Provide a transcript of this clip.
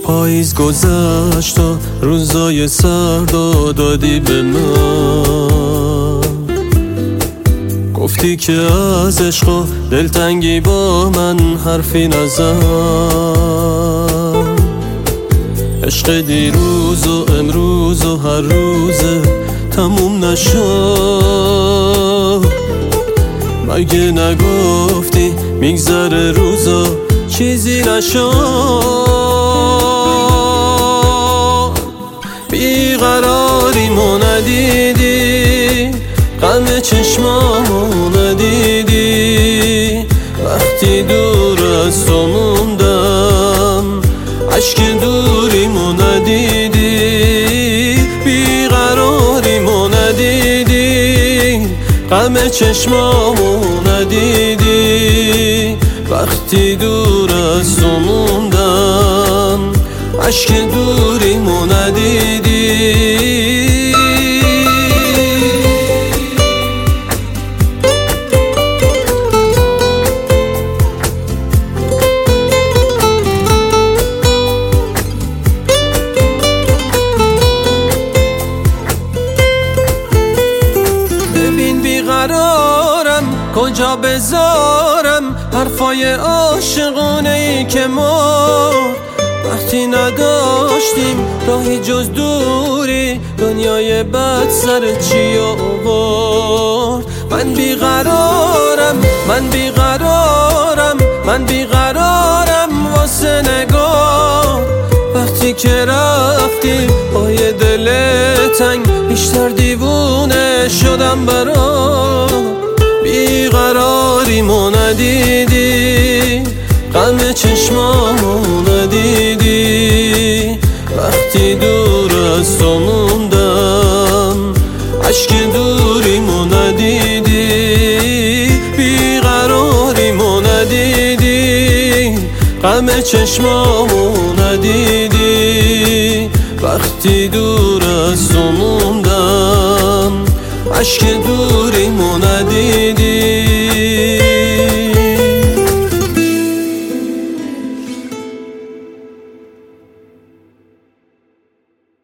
پاییز گذشت و روزای سرد دادی به من، گفتی که از عشق و دلتنگی با من حرفی نزن. عشق دیروز و امروز و هر روزه تموم نشد. مگه نگفتی میگذره روزا چیزی نشد؟ بیقراریمو ندیدی، غم چشمامو ندیدی، وقتی دور از تو موندم عشق دوریمو ندیدی. بیقراریمو ندیدی، غم چشمامو ندیدی، وقتی دور از تو موندم عشق دوریمو ندیدی. ببین بیقرارم کجا بذارم حرفای عاشقانه ای که ما وقتی نداشتیم راهی جز دوری، دنیای بد سر چی آورد؟ من بیقرارم، من بیقرارم، من بیقرارم واسه نگاه. وقتی که رفتی با یه دل تنگ بیشتر دیوونه شدم برات. بیقراریمو ندیدی، غم چشمامو ندیدی، وقتی دور از تو موندم عشق دوریمو ندیدی. بیقراریمو ندیدی، غم چشمامو ندیدی، وقتی دور از تو موندم عشق